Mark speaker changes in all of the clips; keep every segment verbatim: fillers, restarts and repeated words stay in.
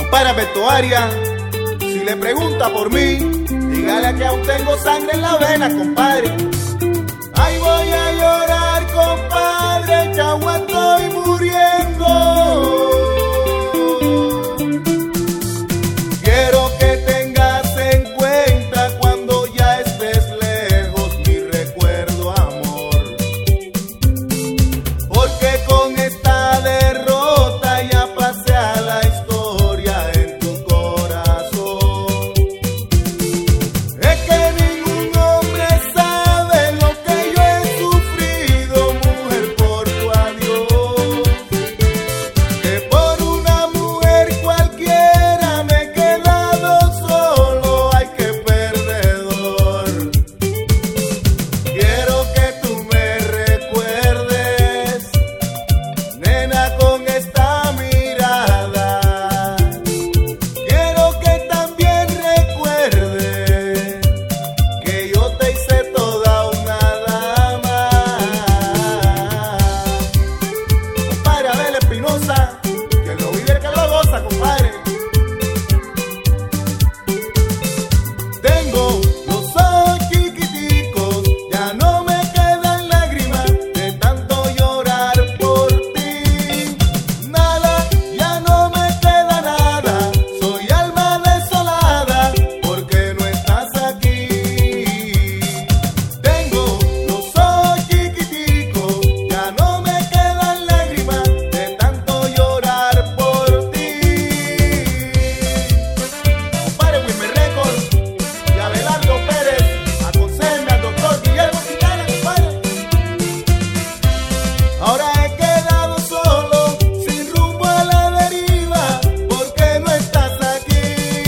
Speaker 1: Para Vestuaria, si le pregunta por mí, dígale que aún tengo sangre en la vena, compadre. Ay, voy a llorar, compadre, que aún estoy muriendo. Quiero que tengas en cuenta cuando ya estés lejos mi recuerdo, amor, porque con esta derrota ya pasé a la historia en tu corazón. Es que ningún hombre sabe lo que yo he sufrido, mujer, por tu adiós, que por una mujer cualquiera me he quedado solo, ay, qué perdedor. Quiero que tú me recuerdes, nena, con esta mirada. Quiero que también recuerdes que yo te hice toda una dama. Compadre Abel Espinosa, que lo vive el que lo goza, compadre. Tengo los ojos chiquiticos, ya no me quedan lágrimas de tanto llorar por ti. Nada, ya no me queda nada, soy alma desolada porque no estás aquí. Tengo los ojos chiquiticos, ya no me quedan lágrimas de tanto llorar por ti. Compadre Wilmer Records y Abelardo Pérez, aconséjenme al doctor Guillermo Quintana, compadre. Ahora he quedado solo, sin rumbo a la deriva, porque no estás aquí.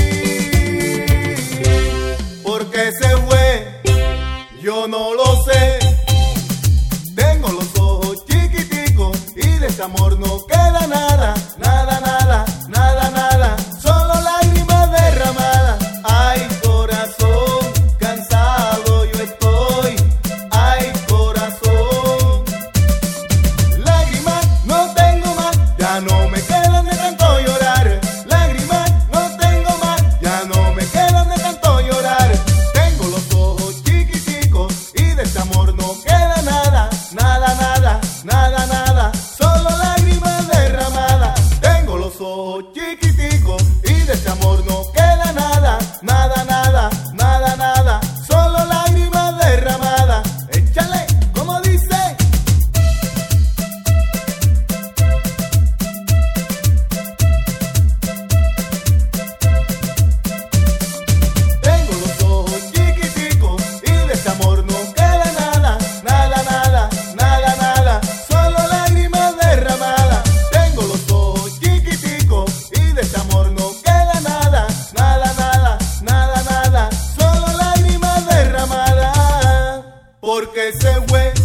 Speaker 1: Porque se fue, yo no lo sé. Tengo los ojos chiquiticos y de ese amor no queda nada, nada, nada, nada, nada, solo lágrimas derramadas. Ay, corazón, cansado yo estoy. Ay, corazón, lágrimas no tengo más, ya no me quedan de tanto llorar. Lágrimas no tengo más, ya no me quedan de tanto llorar. Tengo los ojos chiquiticos y de este amor no queda nada, nada, nada, nada, nada, solo lágrimas derramadas. Tengo los ojos chiquiticos y de este amor no queda nada, nada, nada, nada, nada, solo lágrimas derramadas. Échale, como dice. Tengo los ojos chiquiticos y de este amor no queda nada, nada, nada, nada, nada, solo lágrimas derramadas. Tengo los ojos chiquiticos y de este amor no queda nada, nada, nada, nada, nada, solo lágrimas derramadas. Porque se fue,